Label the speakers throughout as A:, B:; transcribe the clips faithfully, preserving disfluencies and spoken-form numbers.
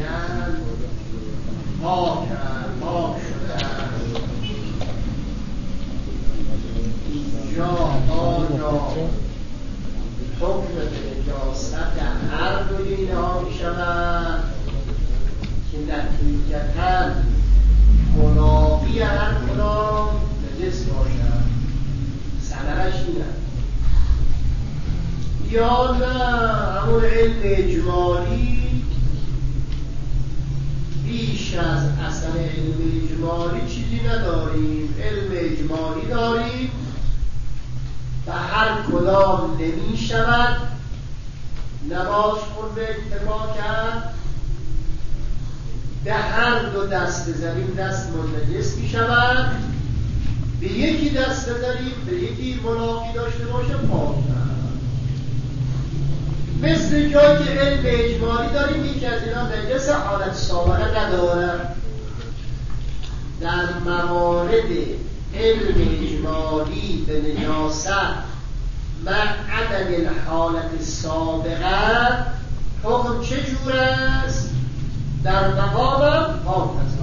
A: میگن پاکن، پاک شدن. اینجا آیا حکم به نجاست در هر دوی اینها می شود که نتیجتاً منافی هر کدام نجس باشد؟ ثمرش اینه. یا نه همون علم اجمالی بیش از اصل علم اجمالی چیزی نداریم، علم اجمالی داریم و هر کدام نمی شود نماز خود به اتفاق کرد. به هر دو دست بزنیم دست منجس می شود، به یکی دست بزنیم به یکی منافی داشته باشه پاک. مثل جایی که علم اجمالی داریم یکی از اینا نجس حالت سابقه نداره. در موارد علم اجمالی به نجاست مع عدم الحالت سابقه حکم چجور است؟ در مقام پاک است.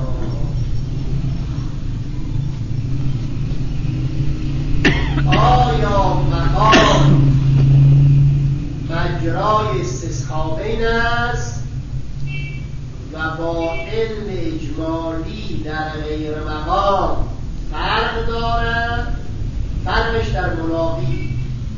A: آیا مقام مجرای استسخابین است و با علم اجمالی در غیر مقام فرق دارد؟ فرقش در منافی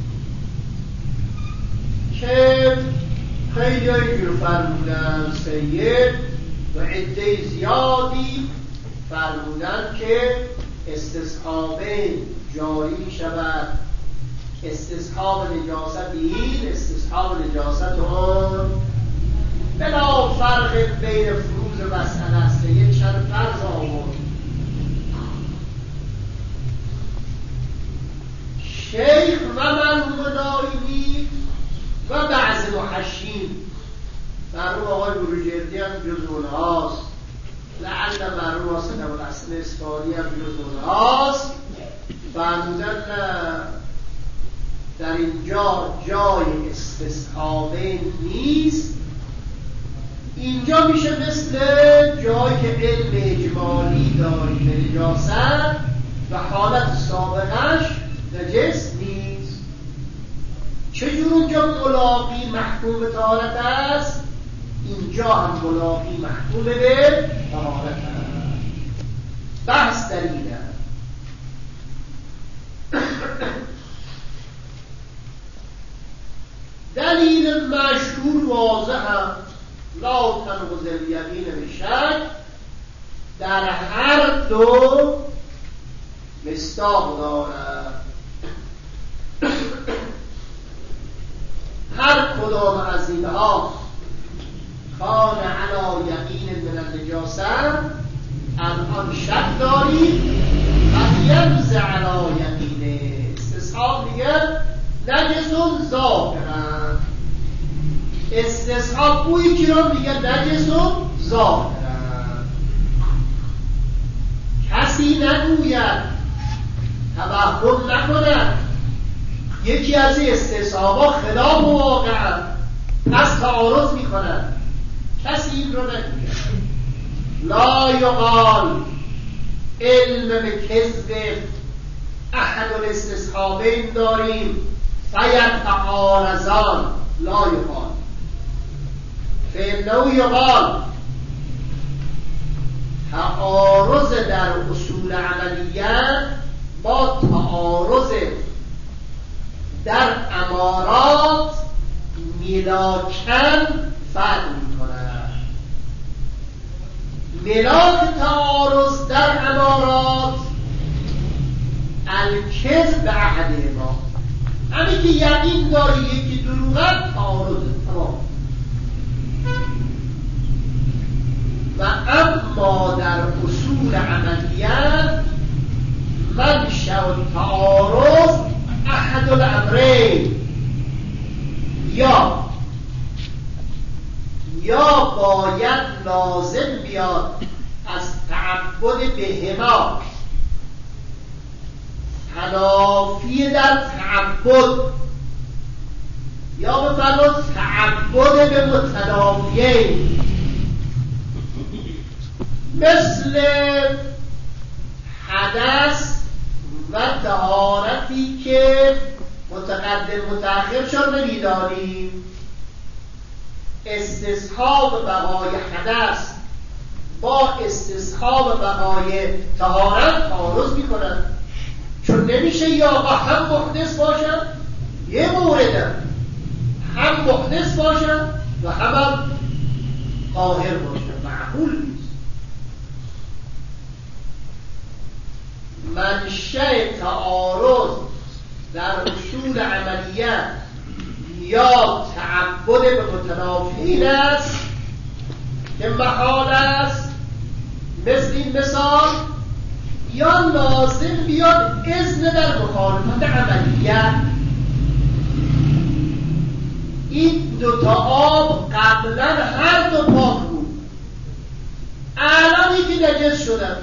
A: که خیلی اینجور فرمودن سید و عده زیادی فرمودن که استصحابین جاری شود. استصحاب نجاست این، استصحاب نجاست اون، بلا فرق بین فروض مسئله است. یک چند فرض آورد. شیخ و مرحوم نایمی و بعض محشین، مرحوم آقای بروجردی هم جز اونهاست، لعل مرحوم حسن ابوالحسن اصفهانی هم جز اونهاست، فرمودن در اینجا جای استصحابین نیست. اینجا میشه مثل جایی که علم اجمالی داریم به نجاست و حالت سابقش نجس نیست. چجور اونجا ملاقی محکوم به طهارت است، اینجا هم ملاقی محکوم به طهارت است. بحث در اینه. دلیل مشهور واضح هم لا تنقض الیقین بشک، در هر دو مصداق دارد. هر کدام از اینها کان علی یقین من النجاسه، الان شک داریم و یمز علی یقینه. استصحاب میگه نجسون ظاهرن، استصحاب بوی که رو میگه نجسون ظاهرن. کسی نگوید، توهم نکند یکی از این استصحابا خلاف واقع از تعارض میکنند. کسی این رو نگوید. لا یقال علم به کذب احد الاستصحابین داریم فیتعارضان، لا یقال. فإنه یقال تعارض در اصول عملیت با تعارض در امارات ملاکن فرق می‌کند. ملاک تعارض در امارات الکذب به احد ما، همین که یقین داری یکی دروغه تعارض تمام. و اما در اصول عملیت منشأ تعارض احد الامرین، یا یا باید لازم بیاد از تعبد بهما، تنافی در تعبد، یا بفرمایید تعبد به متنافیین. مثل حدث و طهارتی که متقدم متأخر شد نمیدانیم. استصحاب بقای حدث با استصحاب بقای طهارت تعارض میکنن، چون نمیشه یا آقا هم محدث باشن یه موردن، هم محدث باشن و هم, هم طاهر باشن، معقول نیست. منشأ تعارض در اصول عملیات یا تعبد به متنافیین است که محال است، مثل این مثال، یا لازم بیاد اذن در مخالفت عملیات. این دوتا آب قبلا هر دو پاک بود، الان یکی نجس شدن.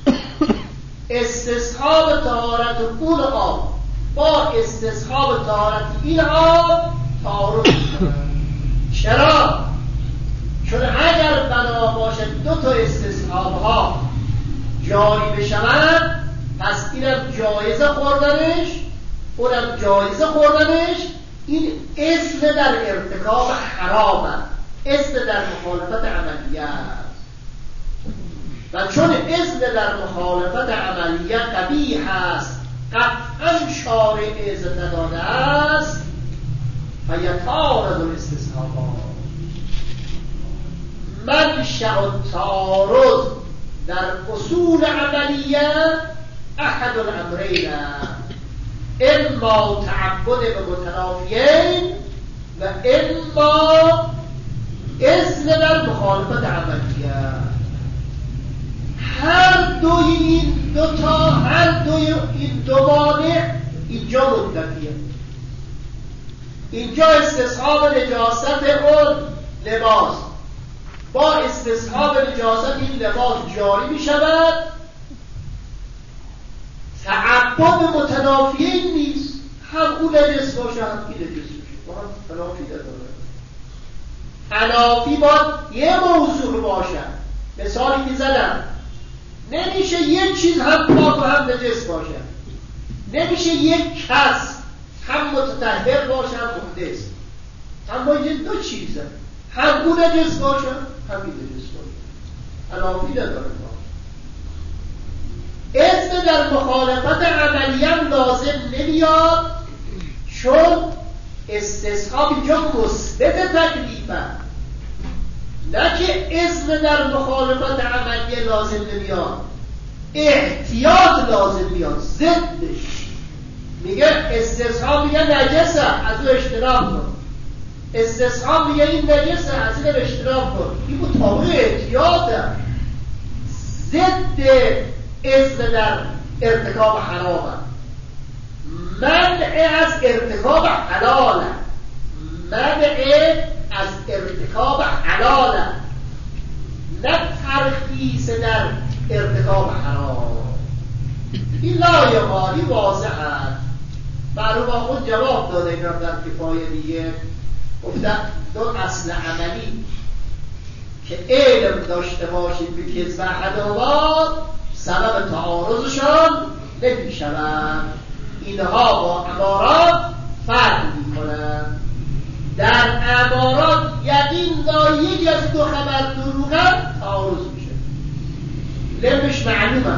A: استصحاب طهارت اون آب با استصحاب طهارت این آب تعارض می‌کنند. چرا؟ چون اگر بنا باشد دو تا استصحاب ها جاری بشوند، پس اینم جایزه خوردنش اونم جایزه خوردنش، این اصل در ارتکاب حرام است، اصل در مخالفت عملیه است. و چون اصل در مخالفت عملیه قبیح است، قطعا شارع اذن نداده است، فیتعارض الاستصحابات. منشأ التعارض در اصول عملیه احد الامرین، اما تعبد به متنافیین و اما اصل در مخالفت عملیه. هر دوی این دوتا، هر دوی این دو مانع اینجا مطلقیه. اینجا استصحاب نجاست اون لباس با استصحاب نجاست این لباس جاری می شود، تعبد متنافیین نیست، هم اون نجس باشه هم این نجس باشه، با هم تنافی نداره. تنافی باید یه موضوع باشه. مثالی که زدم، نمیشه یک چیز هم پاک و هم نجس باشه، نمیشه یک کس هم متطهر باشه هم محدث، اما یه دو چیزه، هم اون نجس باشه هم این نجس باشه، تنافی نداره. اذن در مخالفت عملیه لازم نمیاد، چون استصحاب اینجا مثبت تکلیفه، نه که اذن در مخالفت عملیه لازم نمیاد، احتیاط لازم میاد، ضدش. میگه استصحاب میگه نجسه از او اجتناب کن، استصحاب میگه این نجسه از این اجتناب کن. این مطابق احتیاطه، ضد اذن در ارتکاب حرامه، منع از ارتکاب حلاله، منع از ارتکاب حلاله، نه ترخیص در ارتکاب حرام. این لایه مالی واضح است. معلوم خود جواب داده این در کفایه دیگه، گفتن دو اصل عملی که علم داشته باشید به کذب احدهما سبب تعارضشان نمی شوند. اینها با امارات فرق می کنند. در امارات یقین داری یکی از دو خبر دروغه تعارض میشه، لبش معلومه.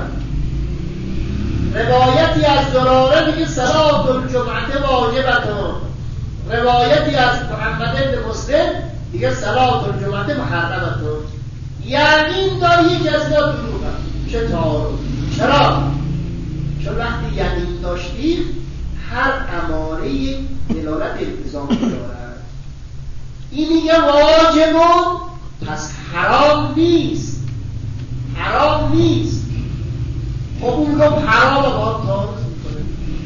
A: روایتی از زراره میگه صلاة الجمعه واجبتون، روایتی از محمد بن مسلم میگه صلاة الجمعه محرمتون. یقین داری یکی از دو دروغه، چه تعارض؟ چرا؟ چون وقتی یقین داشتید هر اماره دلالت التزامی دارد. این میگه واجبون، پس حرام نیست، حرام نیست. خب اون رو حرام با تعارض میکنه.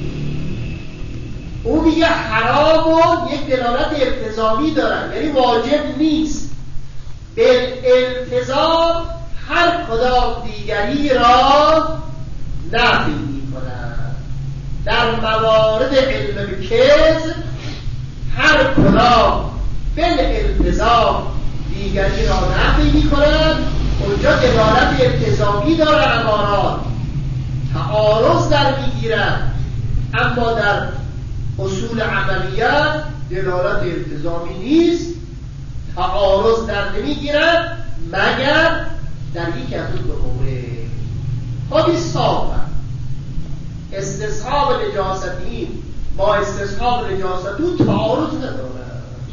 A: اون میگه حرامون یک دلالت التزامی دارد، یعنی واجب نیست. بالالتزام هر کدام دیگری را نفی میکنند. در موارد علم کذب هر کدام بالالتزام دیگری را نفی میکنند، اونجا دلالت التزامی داره عبارات، تعارض در میگیرن، اما در اصول عملیات دلالت التزامی نیست، تعارض در نمیگیرن مگر در یک از اون دو مورد. خب صاف استصحاب نجاستین با استصحاب نجاستون تعارض نداره.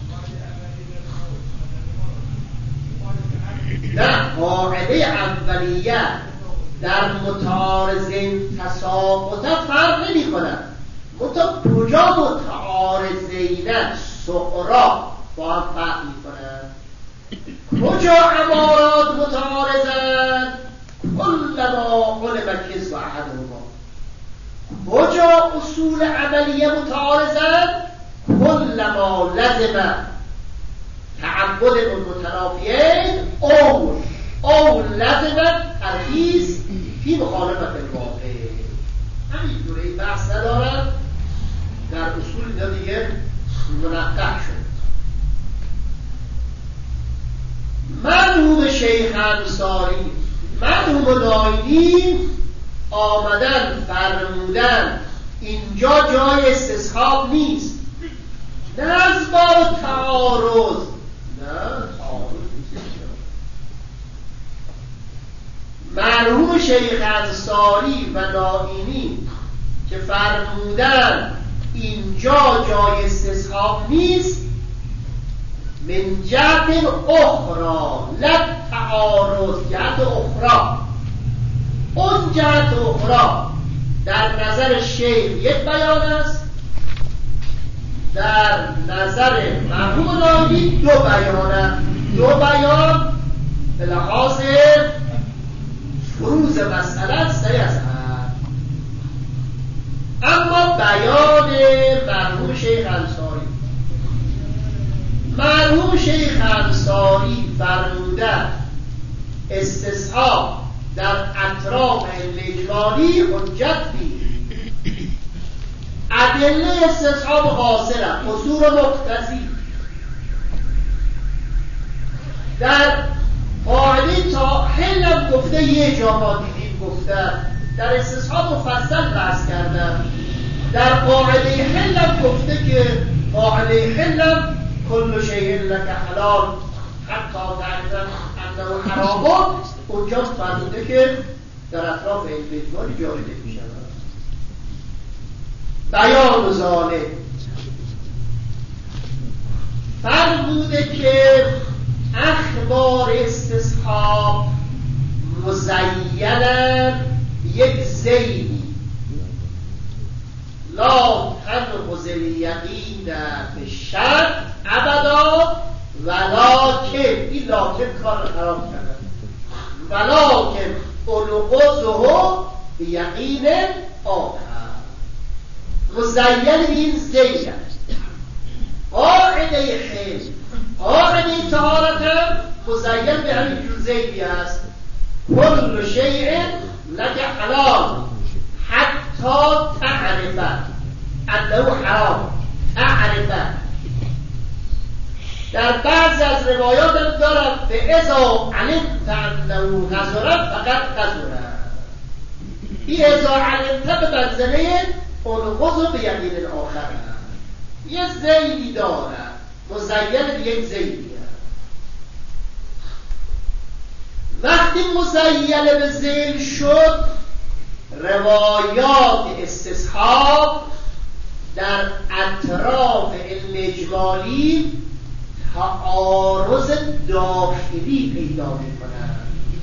A: نه، قاعده اولیه در متعارضین تساقط فرق نمی کند. متا کجا متعارضین سقرا با هم فرق می کنند؟ کجا عبارات متعارضند؟ کلما علم کذب احدهما. کجا اصول عملیه متعارضند؟ کلما لزم تعبد المتنافیین او او لزم ترخیص فی مخالفت الواقع. همین دوره بحث ندارد، در اصول اینا دیگه منقح شد. مرحوم شیخ انصاری، مرحوم نایینی آمدن فرمودن اینجا جای استصحاب نیست، نه از باب تعارض، نه تعارض نیست. مرحوم شیخ انصاری و نایینی که فرمودن اینجا جای استصحاب نیست، من جهت اخرى، لا تعارض، جهت اخرى. اون جهت اخرى در نظر شیخ یک بیان است، در نظر مرحوم نایینی دو بیان است. دو بیان به لحاظ فروز مسئله سه است، اما بیان مرحوم شیخ انصاری، مرحوم شیخ انصاری فرمودن استصحاب در اطراف اجمالی حجت نیست. ادله استصحاب حاصل است، قصور مقتضی. در قاعده تا حلم گفته یه جا ما دیدیم گفتن، در استصحاب مفصل بحث کردن. در قاعده حلم گفته که قاعده حلم کل شیء لک حلال حتی تعلم انه حرام، اونجا فرموده که در اطراف علم اجمالی جاری نمی شود. بیان ذالک فرموده که اخبار استصحاب مزینن یک زیدی لا تنقض الیقین به شرط ابدا، ولکن این لاکن کار خراب کرده، ولکن انقضه به یقین آخر. مزین این زید قاعده خیل، قاعده طهارت هم مزین به همین جور زیدی است. کل شیء لک حلال حتی تعرف انه حرام. تعرف در بعضی از روایات هم دارد به اذا علمت انه غزرت فقط غزرت. این اذا علمت به منزله انقض به یقین آخر یه زیدی دارد، مزین یک زیدی هست. وقتی مزین به زیل شد، روایات استصحاب در اطراف علم اجمالی تعارض داخلی پیدا می کنند.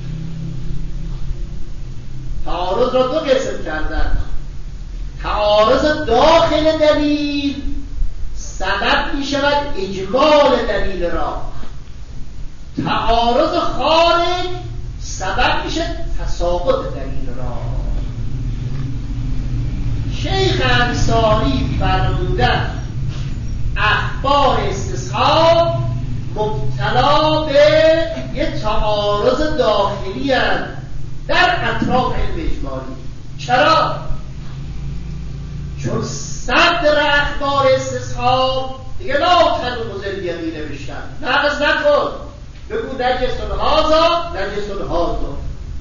A: تعارض را دو قسم کردن. تعارض داخل دلیل سبب می شود اجمال دلیل را، تعارض خارج سبب می شود تساقط دلیل را. شیخ انصاری فرمودن اخبار استصحاب مبتلا به یک تعارض داخلی هست در اطراف علم اجمالی. چرا؟ چون صدر اخبار استصحاب دیگه لا تنقض الیقین به شرط، نقض نکن، بگو نجس هذا نجس نجس هذا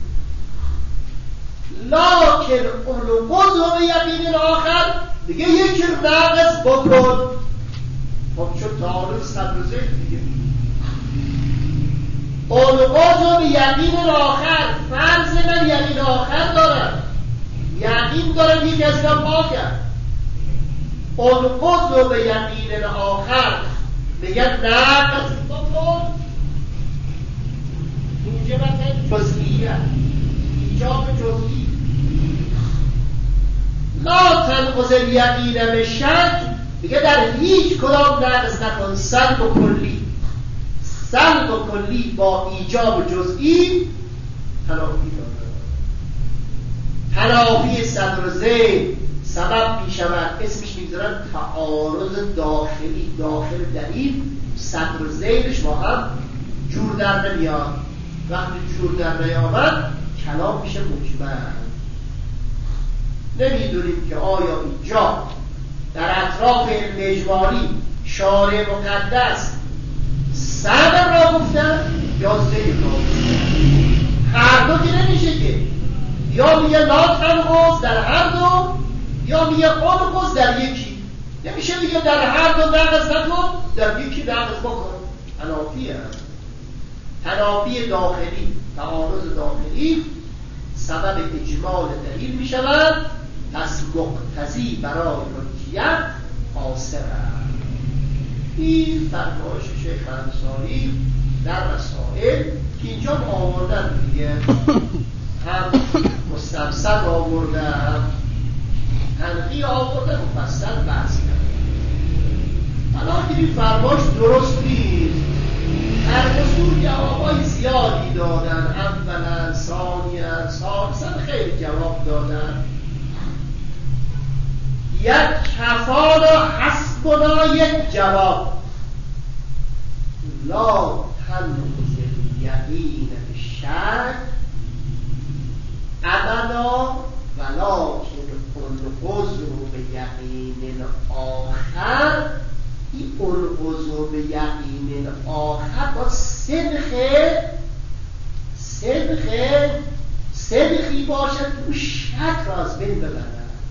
A: لکن الغض به یقین آخر دیگه یکی نقض بکن. خب چون تعارض صدر ذهن دیگه الغض به یقین آخر فرض من یقین آخر دارم، یقین دارم یک از اینا پاکم. الغض به یقین آخر میگن نقض بکن، اینجا مثلا جزئیه ایجاب جزئی. لا تنقض الیقین به شک دیگه در هیچ کدام نقض نکن. سلب و کلی، سلب و کلی با ایجاب جزئی تنافی داره. تنافی صدر ذهن سبب میشود، اسمش میگذارن تعارض داخلی، داخل دلیل صدر ذهنش با هم جور در نمیاد. وقتی جور در نیامد کلام میشه مجمل. نمیدونیم که آیا اینجا در اطراف علم اجمالی شارع مقدس صبر را گفتن یا ذهن را گفتن؟ هر دو که نمیشه که، یا میگه لا تنقض در هر دو، یا میگه انقض در یکی. نمیشه میگه در هر دو نقض نکن در یکی نقض بکن. تنافی هست، تنافی داخلی، تعارض داخلی سبب اجمال دلیل می شود، پس مقتضی برای حجیت حاصل است. این فرمایش شیخ انصاری در رسائل که اینجا آوردن دیگه، هم مستمسک آورده هم تنقی آورده مفصل بحث کرده. حالا که این فرمایش درست نیست، در اصول جوابای زیادی دادن، اولا ثانیا ثالثا خیلی جواب دادن. یک کفانا حسبنا یک جواب لا تنقض الیقین بالشک ابدا ولکن العذر بیقین آخر. این العذر بیقین آخر با صدق صدق صدقی باشد او شک را از بین ببرد.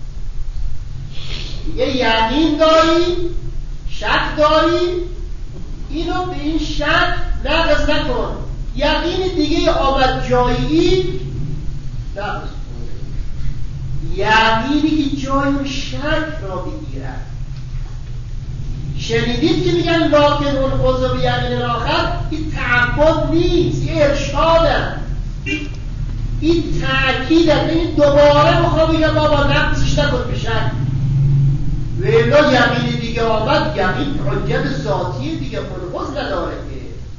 A: یه یقین داری، شک داری، اینو به این شک نقض نکن. یقین دیگه آمد جایی نقض کن. یقینی که جای شک را بگیرد. شنیدید که میگن لکن العذر بیقین آخر، این تعبد نیست، این ارشاده، این تأکیده. این دوباره میخوام بگم بابا نقضش نکن به شک. ولی یقین دیگه آمد، یقین حجت ذاتی دیگه العذر نداره که.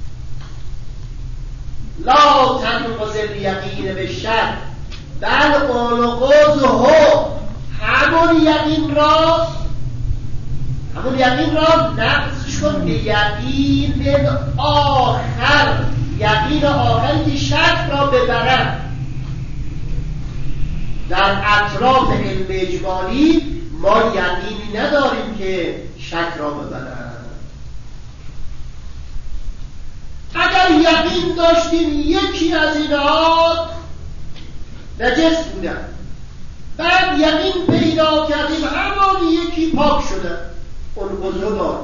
A: لا تنقض الیقین بالشک بل العذر همون یقین را همون یقین را نقضش کن به یقین آخر، یقین آخری که شک را ببرد. در اطراف علم اجمالی ما یقینی نداریم که شک را ببرد. اگر یقین داشتیم یکی از اینها نجس بودن، بعد یقین پیدا کردیم همان یکی پاک شده، اون بزرگان.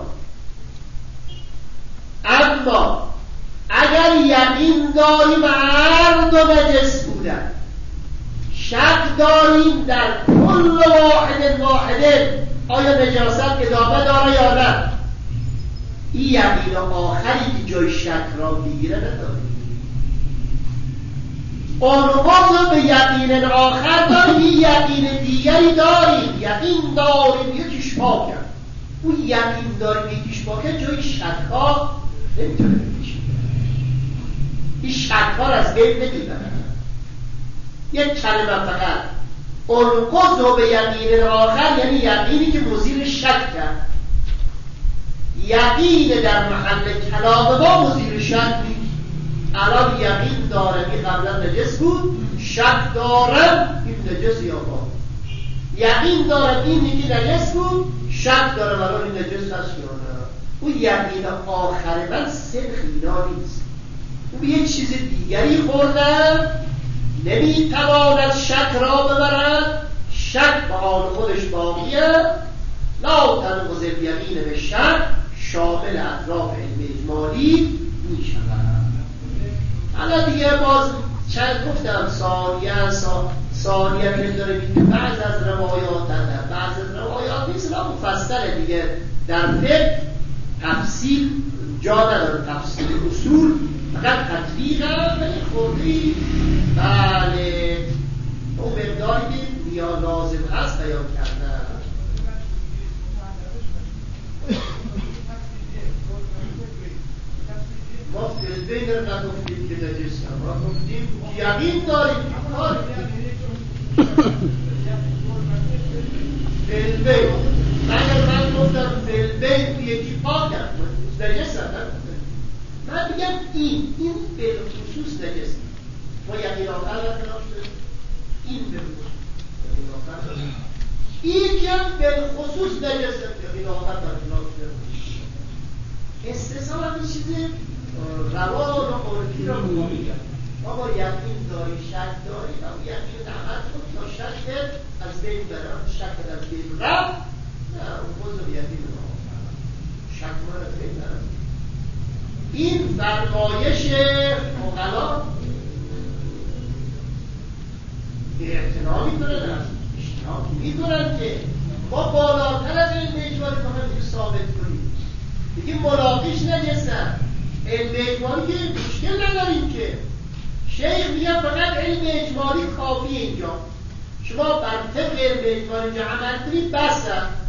A: اما اگر یقین داریم هر دو نجس بودن، شک داریم در کل واحد واحد آیا نجاست ادامه داره یا نه، این یقین آخری که جای شک را بگیره نداریم. اون به یقین آخر داریم، این یقین دیگری داریم، یقین داریم یکیش پاکه. اون یقین داریم یکیش پاکه جای شک ها نمیتونه بکشه، این شک ها از بین نمیبره. یک کلمه فقط القض به یقین آخر یعنی یقینی که مزیل شک کرد. یقین در محل کلام ما مزیل شک نیست. الان یقین دارم این قبلا نجس بود، شک دارم این نجس یا با. یقین دارم این یکی نجس بود، شک دارم الان این نجس هست یا نه. اون یقین آخر من صدق اینا نیست. او یک چیز دیگری خوردن نمیتواند شک را ببرد، شک به حال خودش باقیه. لا تنقض الیقین به شک، شامل اطراف علم اجمالی می شود. حالا دیگه باز چند گفتم ثانیه ثانیه که داره میگه بعض از روایات در بعض از روایات نیست، لا مفصله دیگه در فقه تفصیل جا نداره، تفصیل اصول فقط تطبیق هم ولی خوردی بله اون مقداری که نیاز لازم هست بیان کردن. ما فلبین رو نگفتیم که نجسه، ما گفتیم یقین داریم فلبین. مگر من گفتم فلبین یکی پاک هم نجسه نگفتم، من بگم این این به خصوص نجسه. ما یقین آخر را خلاف شده این به خصوص یقین آخر این هم به خصوص نجسه یقین آخر را خلاف شده. استثار این چیزی روان و عرفی را مقابل کرد. ما با یقین داری شک داری و یقین نعمت کن تا شک از بین برم، شک از بین رفت نه اون خود یقین را شک ما از بین برم. این فرمایش مقلا اعتنا میکنن اشتراک میکنن که ما بالاتر از این اجمالی کنم دیگه ثابت کنیم دیگه ملاقیش نجستن. علم اجمالی که مشکل نداریم که شیخ میگه فقط علم اجمالی کافی اینجا، شما بر طبق علم اجمالی اینجا عمل کنید بس.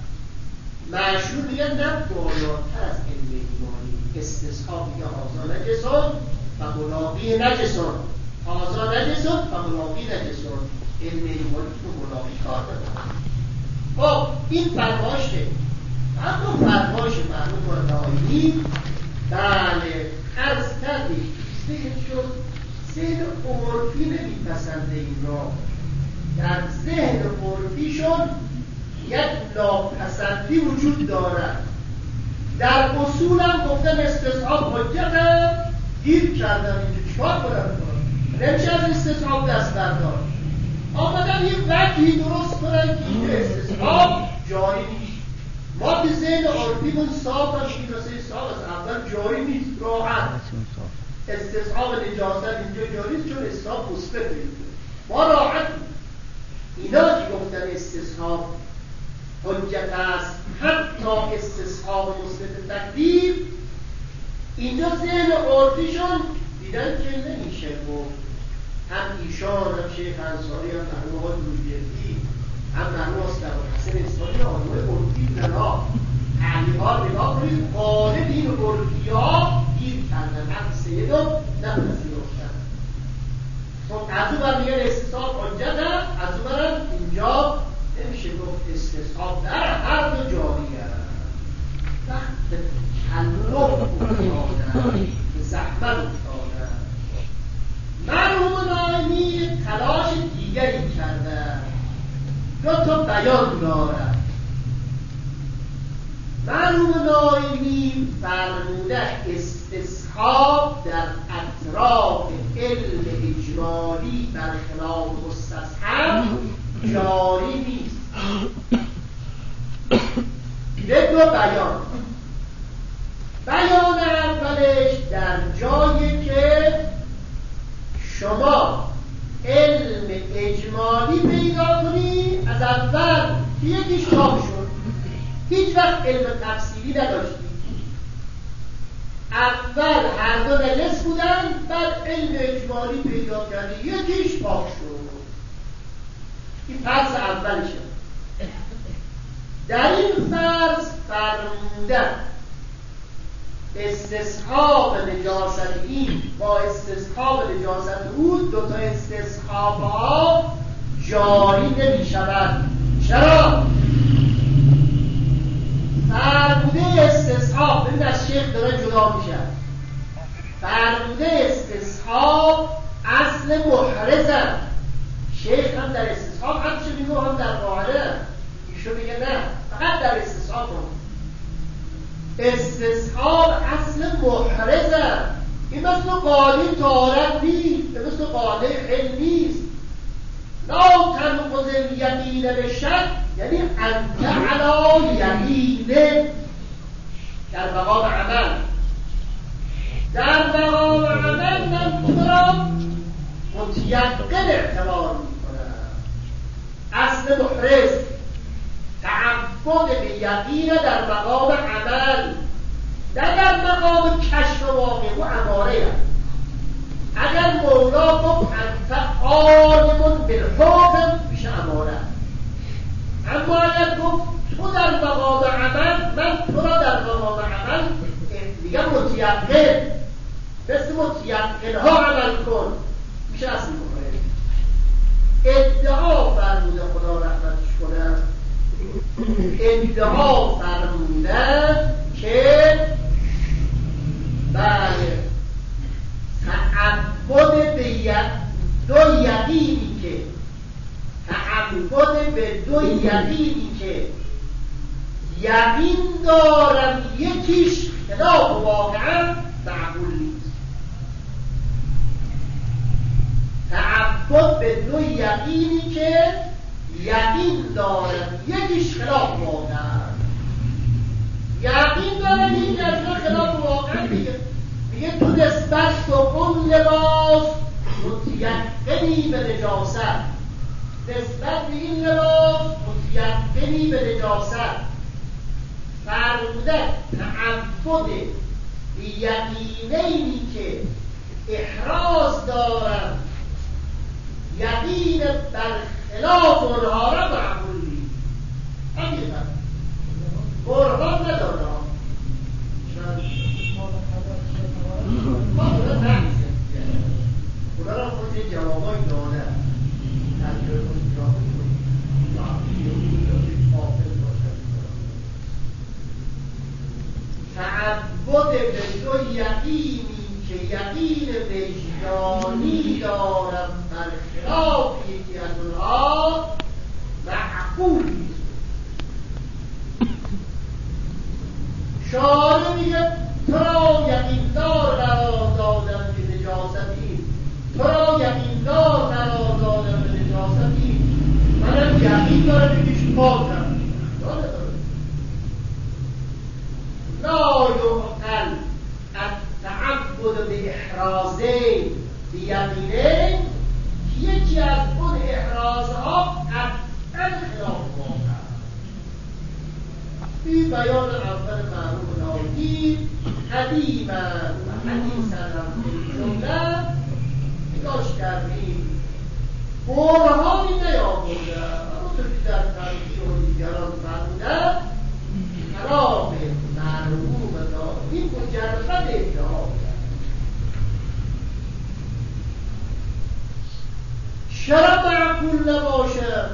A: مشهور میگن نه بالاتر از علم اجمالی استثقا میگه آزا نجسون و ملاقی نجسون، آزا نجسون و ملاقی نجسون. علم اجمالی تو ملاقی کار نداره. خب این فرماشه. اما فرماش مرحوم و نایمی بله عرض کردیم ذهن شد ذهن عرفی نمیپسنده این را. در ذهن عرفیشون یک ناپسندی وجود دارد. در اصول هم گفتن استصحاب حجت هم گیر کردن اینجا چکار کنن نمیشه از استصحاب دست برداشت. آمدن یک وجهی درست کنن که این استصحاب جاری نیست. ما که ذهن عرفیمون صاف هم شیراسه صاف از اول جاری نیست، راحت استصحاب نجاست اینجا جاری نیست چون استصحاب مثبت نیست. ما راحت اینا که گفتن استصحاب حجت است حتی استصحاب مثبت تکلیف، اینجا ذهن عرفیشون دیدن که نمیشه گفت. هم ایشان هم شیخ انصاری هم مرحوم آقای رویتی هم مرحوم استاد حسن اسماعیلی آنوی عرفی لنا اهلی‌ها نگاه کنید غالب این عرفی‌ها گیر کردن هم سیدم نپذیرفتن. خب از اون بر میگن استصحاب حجت هم از اون برم اینجا نمیشه گفت استصحاب در هر دو جاری هست. وقت تکلف افتادن زحمت افتادن. مرحوم نایمی تلاش دیگری کردن دو تا بیان دارد. مرحوم نایمی فرموده استصحاب در اطراف علم اجمالی برخلاف مستصحب جاری نیست. به دو بیان. بیان اولش در جایی که شما علم اجمالی پیدا کنی از اول که یکیش چاپ شد هیچ وقت علم تفصیلی نداشتی، اول هر دو نجس بودن بعد علم اجمالی پیدا کردی یکیش پاک شد. این فرض اولشه. در این فرض فرمودن استصحاب نجاست این با استصحاب نجاست او دو تا استصحاب ها جاری نمی شود. چرا؟ فرموده استصحاب ببین از شیخ داره جدا میشه. فرموده استصحاب اصل محرزه. شیخ هم در استصحاب همچه میگو هم در قاعده ایشو میگه نه فقط در استصحاب هم. استصحاب اصل محرزه. این مثل قاعده طهارت نیست، مثل قاعده علم نیست. لا تنقض الیقین به شک، یعنی انت علی یقین در مقام عمل. در مقام عمل من تو را متیقن اعتبار میکنم. اصل محرز تعبد به یقین در مقام عمل، نه در مقام کشف واقع و اماره. اگر مولا گفت انت عالم بالحکم میشه اماره، اما اگر گفت تو در مقام عمل، من تو را در مقام عمل دیگه متیقن، مثل متیقن ها عمل کن، میشه اصل محرز. ادعا فرموده خدا رحمتش کنه، ادعا فرموده که بله تعبد به دو یقینی که تعبد به دو یقینی که یقین دارم یکیش خلاف واقعا معقول نیست. تعبد به دو یقینی که یقین دارم یکیش خلاف واقعا، یقین دارم یکی از خلاف واقعا میگه میگه تو نسبت تو اون لباس متیقنی به نجاست، نسبت به این لباس متیقنی به نجاست. فرموده تعبد به یقینینی که احراز دارم یقین برخلاف اونها را معقول نیست. همین برهان نداره، ما اونا نمیزه اونا را خود یه جوابای داده تنجر کنید را تعبد به دو یقینی که یقین وجدانی دارم برخلاف یکی از اونها معقول نیست. شارع میگه تو را یقیندار قرار دادم به نجاستی، تو را یقیندار قرار دادم به نجاستی، منم یقین دارم بگیش پاکم. لا یعقل التعبد به احرازین بیقینین، یکی از اون احرازها قطعا خلاف واقع. این بیان اول معروف ناهی قدیما و حدیثا هم جمله نگاش کردیم، برهانی نیاورده، همونطور که در تنظیر و دیگران فرمودن حرام معروف ناهی مجرد ادعا کرد. چرا معقول نباشه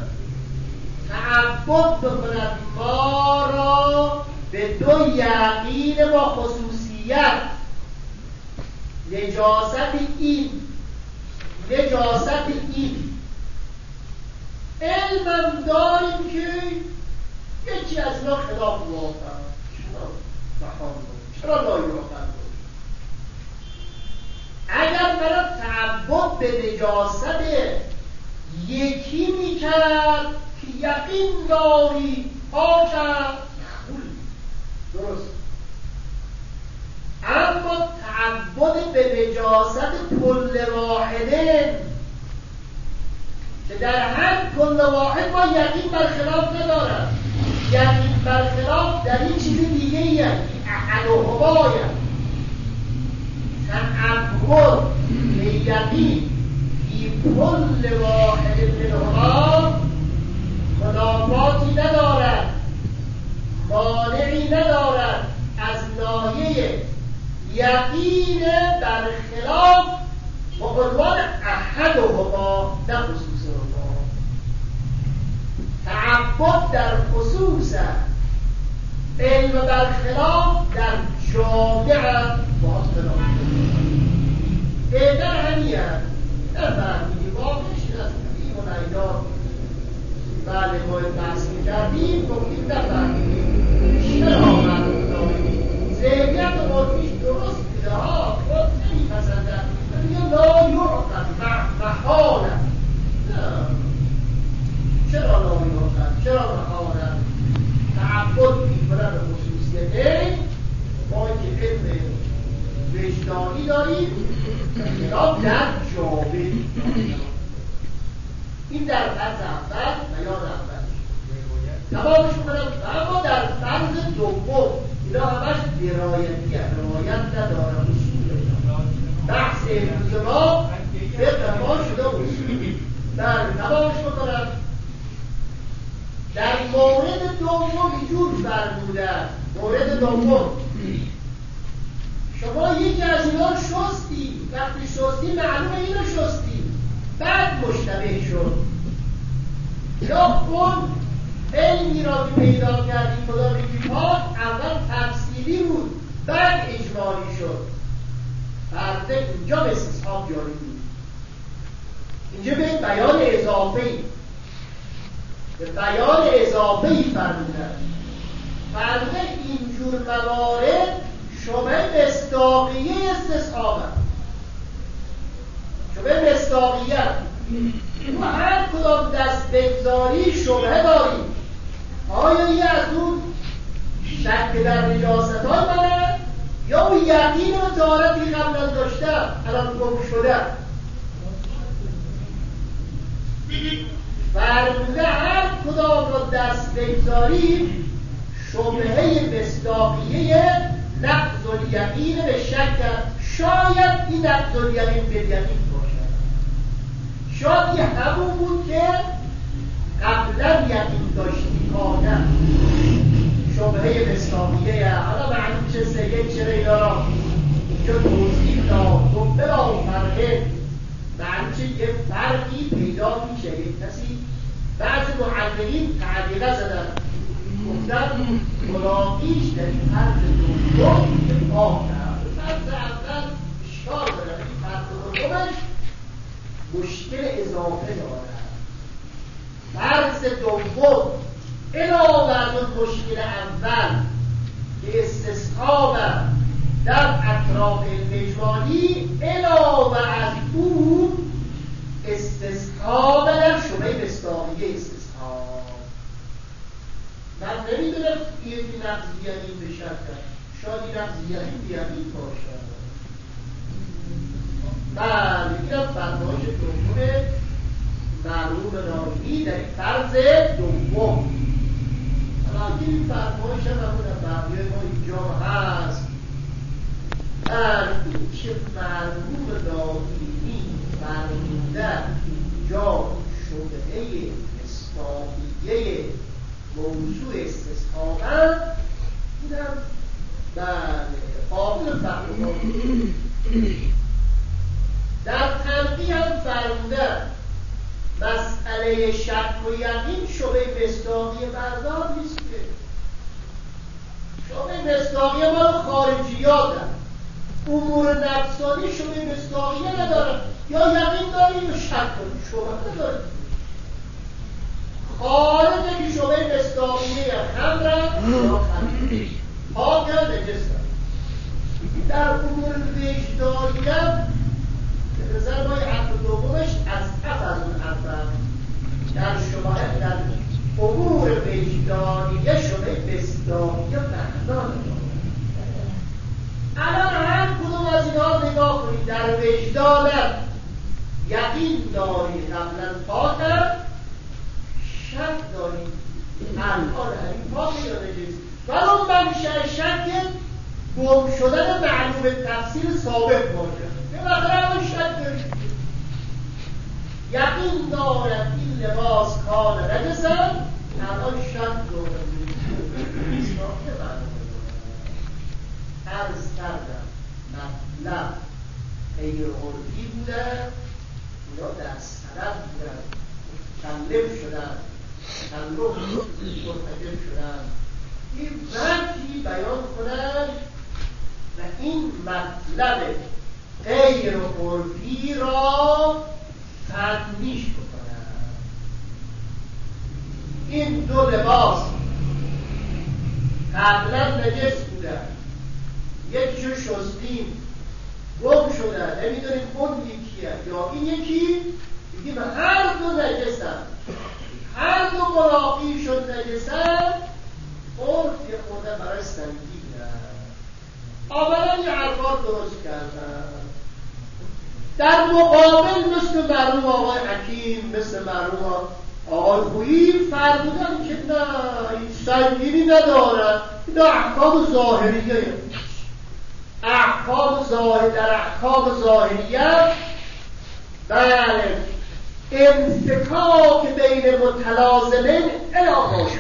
A: تعبد بکند ما را به دو یقین با خصوصیت، نجاست این نجاست این علمم داریم که یکی از اینا خلاف واقع. چرا بخوام چرا لایوقت اگر برای تعبد به نجاست یکی میکرد که یقین داری پاکم معقول درست، اما تعبد به نجاست کل واحده که در هر کل واحد ما یقین برخلاف ندارد، یقین برخلاف در این چیز دیگه ای هست احد و هباید. تعبد به یقین فی کل واحد منهما منافاتی ندارد، مانعی ندارد از ناحیه یقین برخلاف و عنوان احد و هما نه خصوص هما. تعبد در خصوص علم برخلاف در جامعه باز خلاف بهتر همی هست در فهمیدی واقعش از قدیم و نیدار. بله ما بحث می‌کردیم گفتیم نفهمیدیم چرا معلوم داریم ذهنیت و مرفیش درست میده ها خود نمی‌فهمیم یا در جامعه. این در فرض اول بیان اول تمامش کنم. اما در فرض دوم اینا همش درایتی هست، روایت نداره، اصول بحث امروز ما فقه ما شده اصول. بله تمامش بکنم. در مورد دوم اینجور فرمودن. مورد دوم شما یکی از اینا شستی، وقتی شستی معلومه اینو شستی، بعد مشتبه شد. یا اون علمی را که پیدا کردی خدا بگی پاک اول تفصیلی بود بعد اجمالی شد. فرده اینجا به استصحاب جاری بود. اینجا به بیان اضافه‌ای به بیان اضافه‌ای فرمودن. فرده اینجور موارد شبه مصداقیه استصحاب هست. شبه مصداقیه و هر کدام دست بگذاری شبهه داریم. آیا یه از اون شک در نجاست های منه یا اون یقین و طهارتی قبلا داشتم الان گم شده. فرموده هر کدام را دست بگذاریم شبهه مصداقیه نقض الیقین به شک. شاید این نقض الیقین به یقین باشد، شاید یه همون بود که قبلا یقین داشتی آدم. شبهه مصداقیه حالا معلوم چه سید چرا اینا را اینجا توضیح داد و بلا فرقه معلوم چه یه فرقی پیدا میشه. یک کسی بعضی محققین تعبیره زدن گفتن مراقیش در این فرض دوم که پاک کرد. فرض اول اشکال داره، این فرض دومش مشکل اضافه داره. فرض دوم علاوه از اون مشکل اول که استصحاب در اطراف اجمالی، علاوه از اون استصحاب در شبهه مصداقیه استصحاب. من نمیدونم یه نقض یقین به شک کرد، شاید این نقض یقین به یقین باشد. بله اینم فرمایش دوم مرحوم ناینی در این فرض دوم. حالا این فرمایش هم همون بقیه ما اینجا هست. بله این که مرحوم ناینی فرمودن اینجا شبهه مصداقیه موضوع استصحابن، اینم بله قابل فهم. در تنبیه هم فرمودن مسئله شک و یقین شبهه مصداقیه بردار نیست که. شبهه مصداقیه مال خارجیات هم. امور نفسانی شبهه مصداقیه ندارن، یا یقین داری یا شک داری، شبهه نداری. خارج که شبهه مصداقیه خمرن یا خمرن پاک یا نجسن. در امور وجدانی هم به نظر ما حرف دومش از اف از اون اول در شبهه در امور وجدانیه شبهه مصداقیه معنا نداره. الان هر کدوم از اینها نگاه کنید، در وجدانم یقین داری قبلا پاکم، شک داری الان همین پاک یا نجس. ولی اون منشأ شک گم شدن معلوم تفسیر ثابت باشه. یه وقت همون شک داری یقین دارد این لباس کان نجسن، الان شک دارد عرض کردم مطلب غیر عرفی بودن، اونا در سند بودن، متکلم شدن، تکلم مرتکب شدن، این وجهی بیان کنن و این مطلب غیر عرفی را تنمیش بکنن. این دو لباس قبلا نجس بودن، یکیشو شستیم گم شدن، نمیدونیم اون یکیه یا این یکی، بگیم هر دو نجسن، هر دو ملاقی شد نجسن، عرف یه خورده برای سنگینه. اولا یه حرفات درست کردن، در مقابل مثل مرحوم آقای حکیم، مثل مرحوم آقای خویی فرمودن که نه این سنگینی ندارد، این احکام ظاهریه. احکام ظاهر در احکام ظاهریه بله انفکاک بین متلازمین الاغاش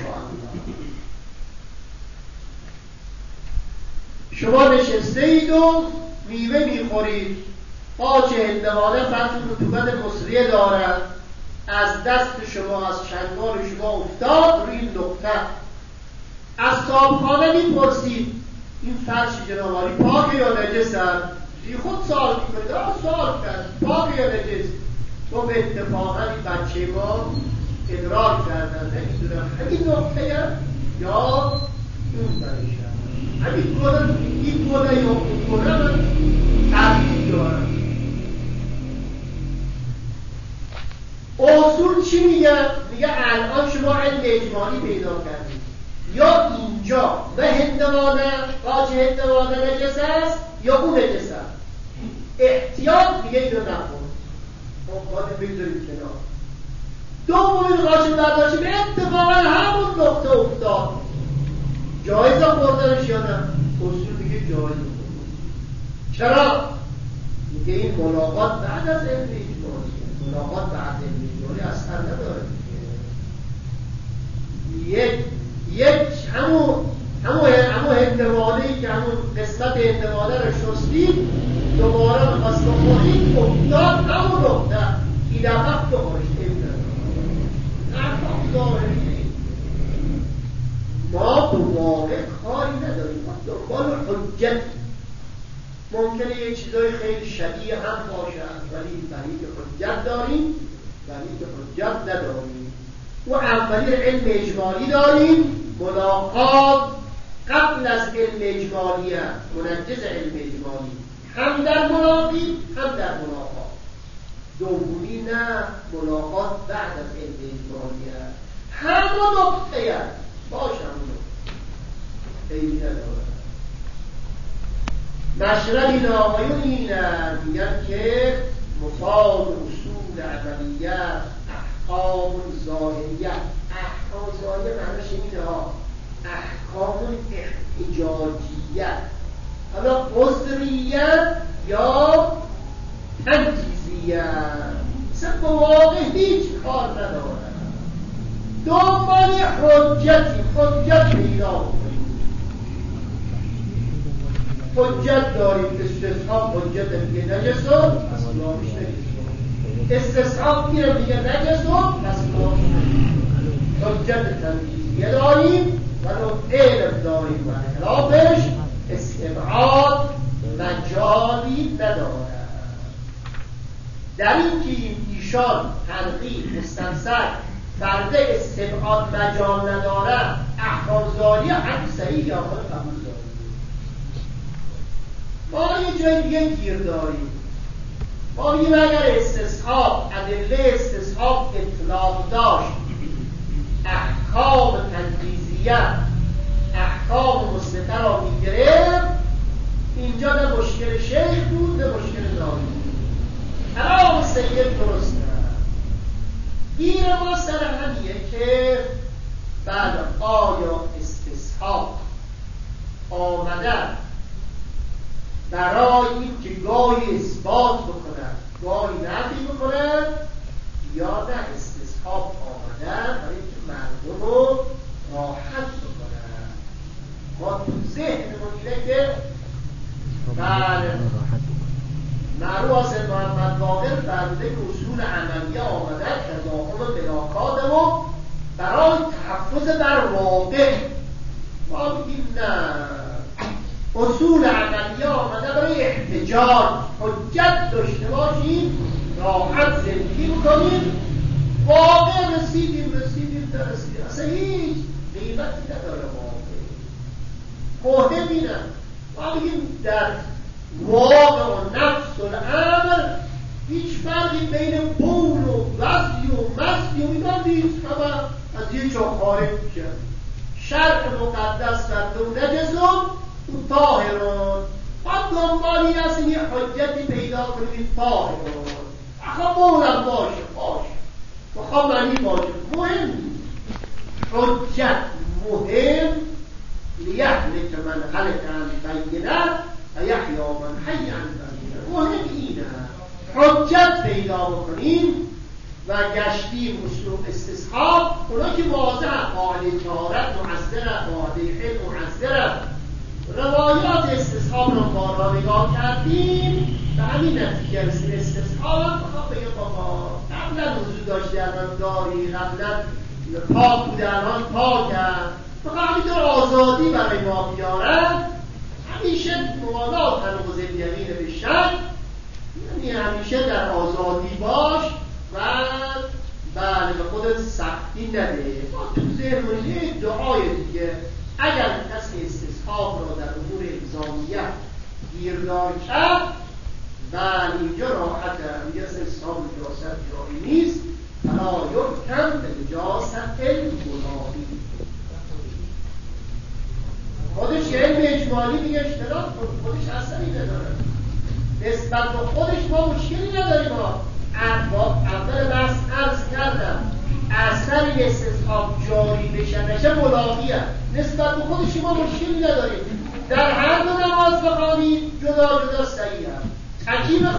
A: شما نشسته اید و میوه میخورید، قاچ هندوانه فرضون رطوبت مصریه دارد، از دست شما از چنگال شما افتاد روی این نقطه، از صاحبخانه میپرسید این فرش جنابعالی پاک یا نجس است؟ بی خود سوال میکنید، آه سوال کرد پاک یا نجس؟ تو به اتفاقا این بچه ما ادراک کردن نمیدونم همین نقطه یا اون برشه، همین گونه این گونه یا اون گونه من تبدیل دارم. اصول چی میگه؟ میگه الان شما علم اجمالی پیدا کردید، یا اینجا به هندوانه قاچ هندوانه نجس است یا اون نجس است. احتیاط میگه اینو نخور، خب باید بگذاریم کنار. دومین قاچ برداشتی به اتفاقا همون نقطه افتاد، جایزه خوردنش یا نه؟ اصول میگه جایزه خوردن. چرا؟ میگه این ملاقات بعد از علم اجمالی، ملاقات بعد علم اجمالی اثر نداره. یک یک همون همون همون هندوانه‌ای که همون قسمت هندوانه رو شستید دوباره می‌خواست بخورید افتاد همون نقطه این دفعه بخورید احکام ظاهری. ما به واقع کاری نداریم، ما دنبال حجت. ممکنه یه چیزای خیلی شبیه هم باشد ولی برای حجت داریم، برای حجت نداریم. و اولی علم اجمالی داریم، ملاقات قبل از علم اجمالی هست، منجز علم اجمالی، هم در ملاقی هم در ملاقات. دومی نه، ملاقات بعد از علم اجمالی هست، همون نقطه هست باش همون نقطه خیلی نداره. مشرب این آقایون اینه میگن که مفاد اصول عملیه احکام ظاهریه. احکام ظاهریه معنیش اینه ها احکام احتجاجیه، حالا عذریه یا تنجیزیه، مثل واقع هیچ کار نداره. دنبال حجتی حجت پیدا کنید. حجت دارید استصحاب حجت میگه نجس و پس نامیش نجس، استصحاب میره میگه نجس و پس نامیش نجس. حجت تنجیزیه داریم و علم داریم و خلافش استبعاد مجالی نداره. در این که ایشان تنقیح مستنصر فرده استبعاد مجال نداره، احکام ظاهریه هم صحیح یا خود قبول داریم. ما یه جای دیگه گیر داریم، ما میگیم اگر استصحاب ادله استصحاب اطلاق داشت، احکام تنجیزیه احکام مثبته را میگرفت، اینجا نه مشکل شیخ بود نه مشکل نامی بود، کلام سید درست نه. گیر ما سر همیه که بعد آیا استصحاب آمده برای این که گاهی اثبات بکنن گاهی نفی بکنن، یا نه استصحاب آمده برای اینکه مردم رو راحت بکنن. ما تو ذهنمون اینه که بله معروف از محمد باقر فرموده که اصول عملیه آمده تضاهم بلاکات و برای تحفظ بر واقع. ما میگیم نه، اصول عملیه آمده برای احتجاج، حجت داشته باشیم، راحت زندگی بکنیم، واقع رسیدیم رسیدیم نرسیدیم اصلا هیچ قیمتی نداره. واقع مهم اینه ما میگیم در واقع و نفس و الامر هیچ فرقی بین بول و وضعی و مستی و اینا نیست، همه از یه جا خارج میشه. شرع مقدس کرده و نجسون و طاهرون، باید دنبالی هست یه حجتی پیدا کنید فاقه آخه مولم باشه باشه بخواه منی باشه مهم نیست حجت مهم لیهلک من هلک عن بینه و یحیا من حی عن بینه مهم اینه حجت پیدا بکنیم و گشتیم اسلوب استصحاب اونا که واضح قاعده طهارت معذره قاعده حل معذره روایات استصحاب رو بارها نگاه کردیم به همین نتیجه رسید استصحاب هم بخواه بگه بابا قبلا وضو داشته الان داری قبلا پاک بوده الان پاک هم بخواه همینطور آزادی برای ما بیارن همیشه موالات تناقض الیمین به شک یعنی همیشه در آزادی باش و بله به خودت سختی نده ما تو ذهن دعای دیگه اگر کسی استصحاب را در امور الزامیت گیردار کرد و اینجا راحت میگه استصحاب نجاست جایی نیست فلا یحکم به نجاست الملاقی خودش یه علم اجمالی دیگه اشتراک کن خودش اصلی نداره نسبت به خودش ما مشکلی نداریم ها اول بحث عرض کردم اثر استصحاب جاری بشه نشه ملاقی هست نسبت به خودش ما مشکلی نداریم در هر دو نماز بخوانید جدا جدا صحیح هست حکیم